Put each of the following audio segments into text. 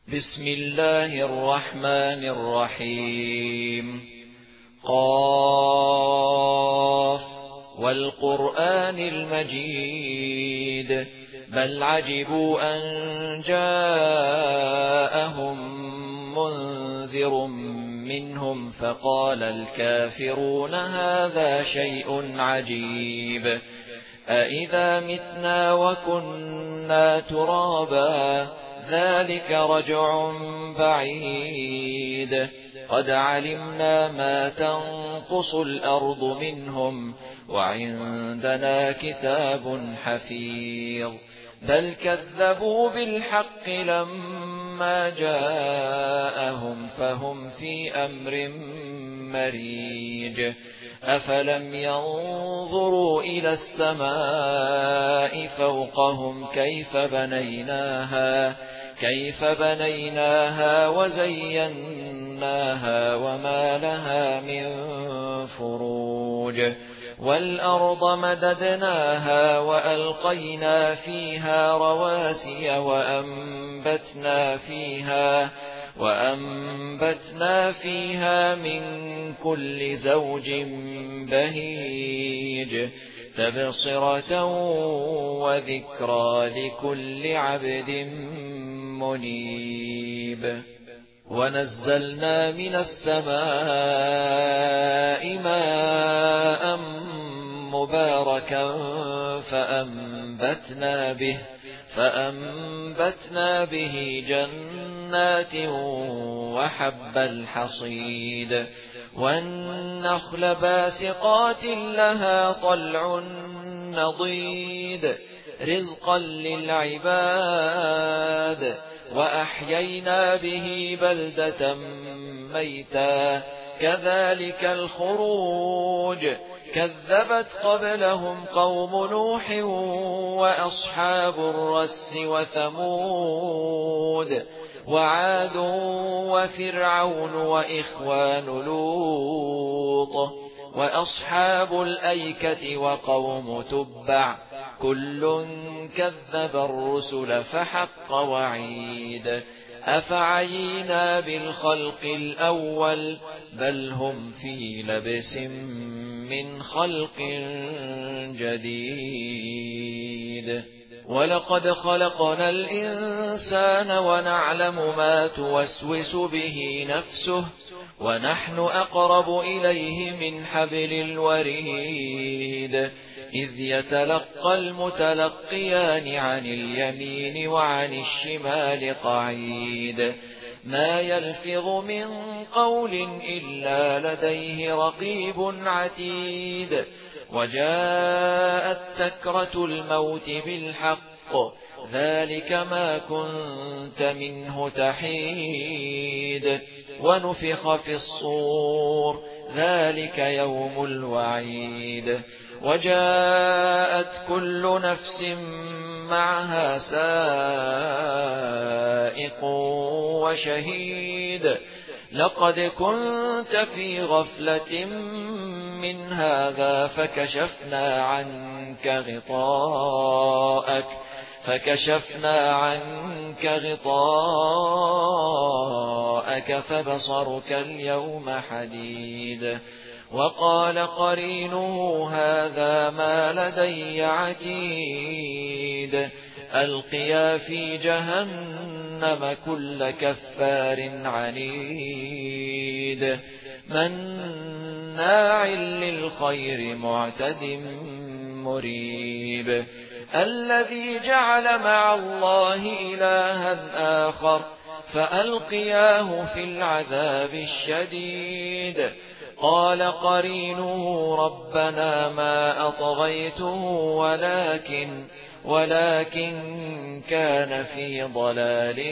بسم الله الرحمن الرحيم. قاف والقرآن المجيد بل عجبوا أن جاءهم منذر منهم فقال الكافرون هذا شيء عجيب أإذا متنا وكنا ترابا ذلك رجع بعيد قد علمنا ما تنقص الأرض منهم وعندنا كتاب حفيظ بل كذبوا بالحق لما جاءهم فهم في أمر مريج أفلم ينظروا إلى السماء فوقهم كيف بنيناها وزيناها وما لها من فروج والأرض مددناها وألقينا فيها رواسي وأنبتنا فيها من كل زوج بهيج تبصرة وذكرى لكل عبد منيب ونزلنا من السماء ماء مباركا فأنبتنا به جنات وحب الحصيد والنخل باسقات لها طلع نضيد رزقا للعباد وأحيينا به بلدة ميتا كذلك الخروج كذبت قبلهم قوم نوح وأصحاب الرس وثمود وعاد وفرعون وإخوان لوط وأصحاب الأيكة وقوم تبع كل كذب الرسل فحق وعيد أفعينا بالخلق الأول بل هم في لبس من خلق جديد ولقد خلقنا الإنسان ونعلم ما توسوس به نفسه ونحن أقرب إليه من حبل الوريد إذ يتلقى المتلقيان عن اليمين وعن الشمال قعيد ما يلفظ من قول إلا لديه رقيب عتيد وجاءت سكرة الموت بالحق ذلك ما كنت منه تحيد ونفخ في الصور ذلك يوم الوعيد وجاءت كل نفس معها سائق وشهيد لقد كنت في غفلة من هذا فكشفنا عنك غطاءك فبصرك اليوم حديد وقال قرينه هذا ما لدي عتيد ألقيا في جهنم كل كفار عنيد مناع للخير معتد مريب الذي جعل مع الله إلها آخر فألقياه في العذاب الشديد قال قرينه ربنا ما أطغيته ولكن كان في ضلال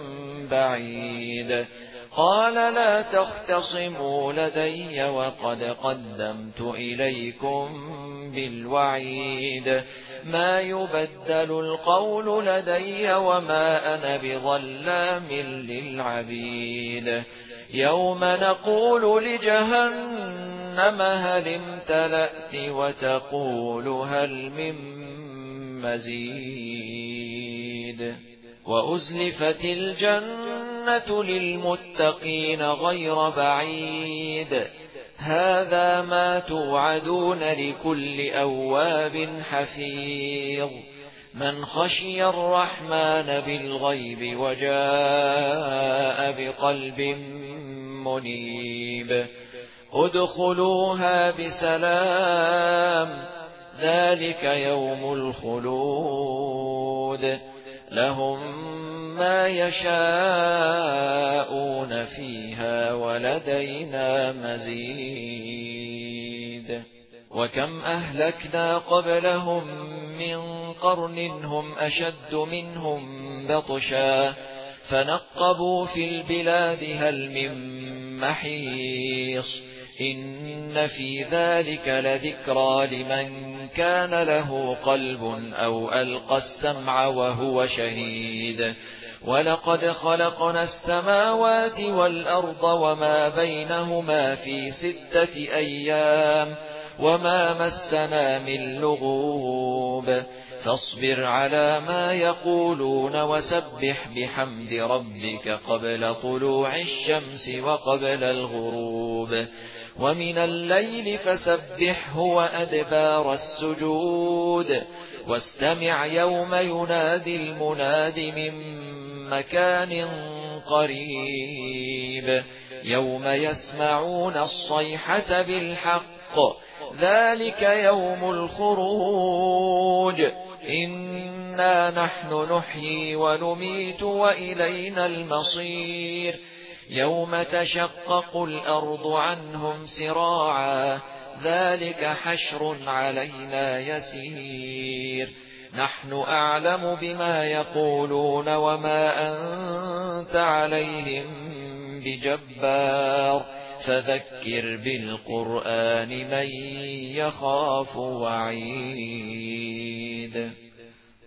بعيد قال لا تختصموا لدي وقد قدمت إليكم بالوعيد ما يبدل القول لدي وما أنا بظلام للعبيد يوم نقول لجهنم هل امتلأت وتقول هل من مزيد وأزلفت الجنة الجنة للمتقين غير بعيد هذا ما توعدون لكل أواب حفيظ من خشي الرحمن بالغيب وجاء بقلب منيب ادخلوها بسلام ذلك يوم الخلود لهم ما يشاءون فيها ولدينا مزيد وكم أهلكنا قبلهم من قرن هم أشد منهم بطشا فنقبوا في البلاد هل من محيص إن في ذلك لذكرى لمن كان له قلب أو ألقى السمع وهو شهيد ولقد خلقنا السماوات والأرض وما بينهما في 6 أيام وما مسنا من لغوب فاصبر على ما يقولون وسبح بحمد ربك قبل طلوع الشمس وقبل الغروب ومن الليل فسبحه وأدبار السجود واستمع يوم ينادي المناد من مكان قريب يوم يسمعون الصيحة بالحق ذلك يوم الخروج إنا نحن نحيي ونميت وإلينا المصير يوم تشقق الأرض عنهم سراعا ذلك حشر علينا يسير نحن أعلم بما يقولون وما أنت عليهم بجبار فذكر بالقرآن من يخاف وعيد